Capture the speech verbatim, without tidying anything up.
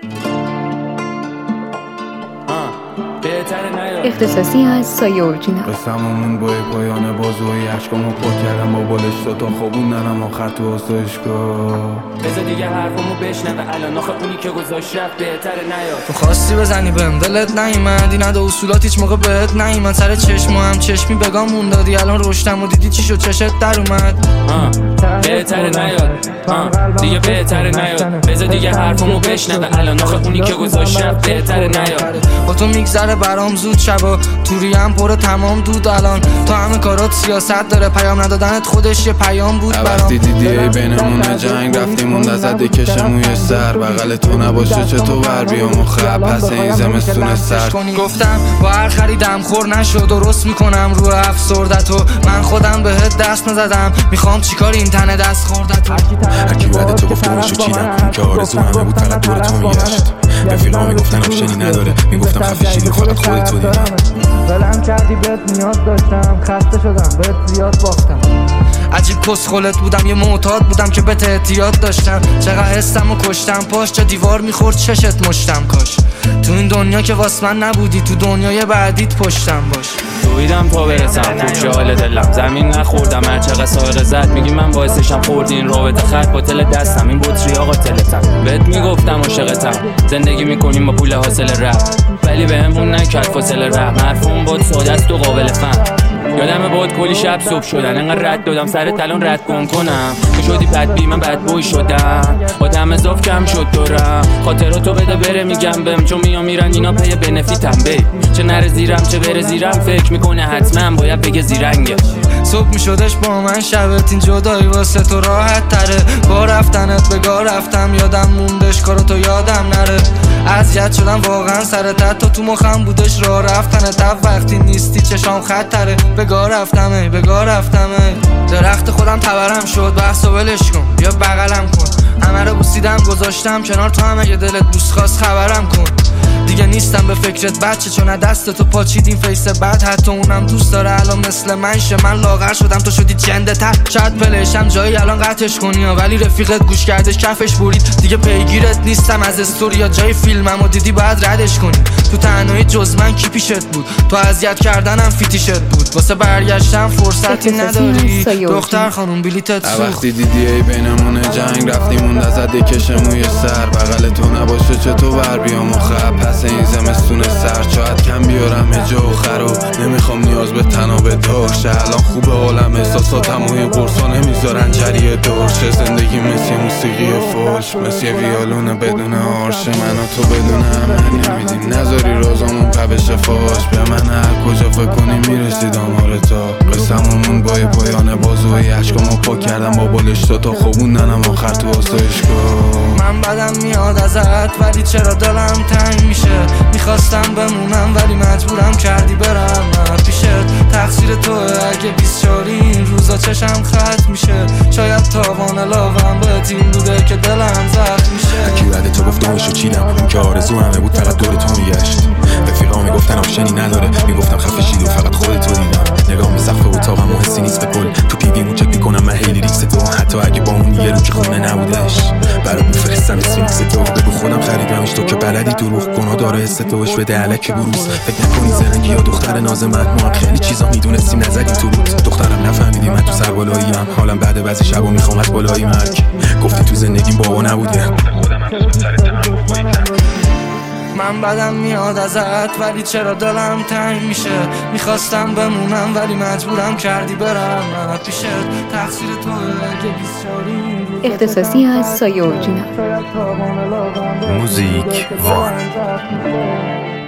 اختصاصی از سایه اورجینال. قسممون با پایان بازوی عشقامو پر کردم با بالشتا تا خوابوندنم آخر تو آسایشگاه. بذار دیگه حرفمو بشنوه الان آخه اونی که گذاشت رفت بهتره نیاد. تو خواستی بزنی بهم دلت نیومد، این ادا اصولات هیچ موقع بهت نیومد. سر چشم هم چشمی بگامون دادی، الان رشتم و دیدی چی شد چشت در اومد. بهتره نیاد دیگه بهتره نیاد. بذار دیگه حرفمو بشنوه الان آخه اونی که گذاشت رفت بهتره نیاد. با تو میگذره برام زود شبا، توری هم پر تمام دود الان. تو همه کارات سیاست داره، پیام ندادنت خودش یه پیام بود برام. وقتی دیدی ای بینمون جنگ رفتیم اون دست کشم موی سر بغل تو نباشه چطور بر بیام و خب پس این زمستون سرد. گفتم با هر خریدم خور نشد، درست میکنم رو افسردتو. من خودم بهت دست نزدم، میخوام چیکار این تنه دست خوردتو. هرکی بعد تو گفت دورشو چیدم که آرزو همه بود فقط دور تو میگشت. رفیقا میگفتن آپشنی نداره، میگفتم خفه شیدی فقط خودتو دیدم. ولم کردی بهت نیاز داشتم، خسته شدم بهت زیاد باختم. عجیب کسخلت بودم، یه معتاد بودم که بهت احتیاط داشتم. چقدر حسم و کشتم پاش، چه دیوار میخورد چشت مشتم. کاش تو این دنیا که واس من نبودی، تو دنیای بعدیت پشتم باش. دویدم تا برسم خوب شه حال دلم، زمین نخوردم هر چقدر سایره زد. میگی من باعثشم خوردی این رابطه، خط باطل دستم این بطری آقا تلتم. بهت میگفتم عاشقتم، زندگی میکنیم با پول حاصل رفت، ولی بهمون نکرد فاصله رحم. حرفم بود ساده است و قابل فهم. یادم بود کلی شب صبح شدن، انقدر رد دادم سرت الان رد کن کنم. تو شدی بد بی من بد بوی شدم، آدم اضاف کم شد دورم. خاطراتو بده بره میگم بهم، چون میام میرن اینا پی بنفیتم. بی چه نره زیرم چه بره زیرم، فکر میکنه حتما باید بگه زیرنگه. صبح میشدش با من شبت، این جدایی واسه تو راحت تره. با رفتنت بگاه رفتم، یادم موندش کاراتو یادم نره. اذیت شدم واقعا سرت، تا تو مخم بودش راه رفتنت. وقتی نیستی چشام خطره، بگاه رفتم ای بگاه رفتم ای. درخت خودم تبرم شد، بحثو ولش کن بیا بغلم کن. همه رو بوسیدم گذاشتم کنار تو، هم اگه دلت دوست خواست خبرم کن. دیگه نیستم به فکرت بچه، چون از دست تو پاچیدیم فیس بد. حتی اونم دوست داره الان مثل من شه، من لاغر شدم تو شدی جنده تر. شاید پلشم جایی الان قطعش کنی، ولی رفیقت گوش کردش کفش برید. دیگه پیگیرت نیستم از استوریا، جای فیلممو دیدی باید ردش کنی. تو تنهایی جز من کی پیشت بود، تو اذیت کردنم فیتیشت بود. واسه برگشتم فرصتی نداری دختر خانوم بلیتت سوخت. وقتی دیدی ای بینمون جنگ رفتیم اون دست کشم موی سر بغل تو نباشه چطور بر بیام و خب پس این زمستون سر. شاید کم بیارم یه جو خرو، نمیخوام نیاز به تنابه داشته. الان خوبه حالم احساساتم و این قرصا نمیذارن جریه دورشه. زندگی مثل موسیقی فوش، مثل ویالون بدون آرش. من و تو بدون هم نمیدیم، نذاری رازامون پبش فاش. به من هر کجا فکر کنی میرسید آمار تا. قسممون با پایان بازوی عشقامو پاک کردم با بالشتا تا خوابوندنم آخر تو آسایشگاه. من بدم میاد ازت ولی چرا دلم تنگ میشه. میخواستم بمونم ولی مجبورم کردی برم پیشت. تقصیر توه اگه بیست چاری این روزا چشم خط میشه. شاید تاوان لاغم به تیم بوده که دلم زخم میشه. هرکی بعد تو گفت دورشو چیدم، اون که آرزو همه بود فقط دور تو میگشت. رفیقا میگفتن آپشنی نداره، میگفتم خفه شیدی و فقط خودتو دیدم. نگاه به سقف اتاقم و حسی نیست به کل، تو پیویمو چک میکنم من هیلی ریکس تو. حتی اگه با اون یه رو که خونه نبودش برای میفرستم اسفینکس تو. بگو خودم خریدمش تو که بلدی دروغ گناه داره حس توش بده علکی بروز. فکر نکنی زرنگی یا دختر ناز من، ما هم خیلی چیزا میدونستیم نزدیم تو بود. دخترم نفهمیدی من تو سربالاییم، حالم بعد بعضی شبا میخوام از بالایی مرگ. گفتی تو زندگیم بابا نبودی، خودم هم تو سر تمام. من بدم میاد ازت ولی چرا دلم تنگ میشه. میخواستم بمونم ولی مجبورم کردی برم پیشت. تقصیر توه اگه بیست چاری. اختصاصی از سایه اورجینال. موزیک وان.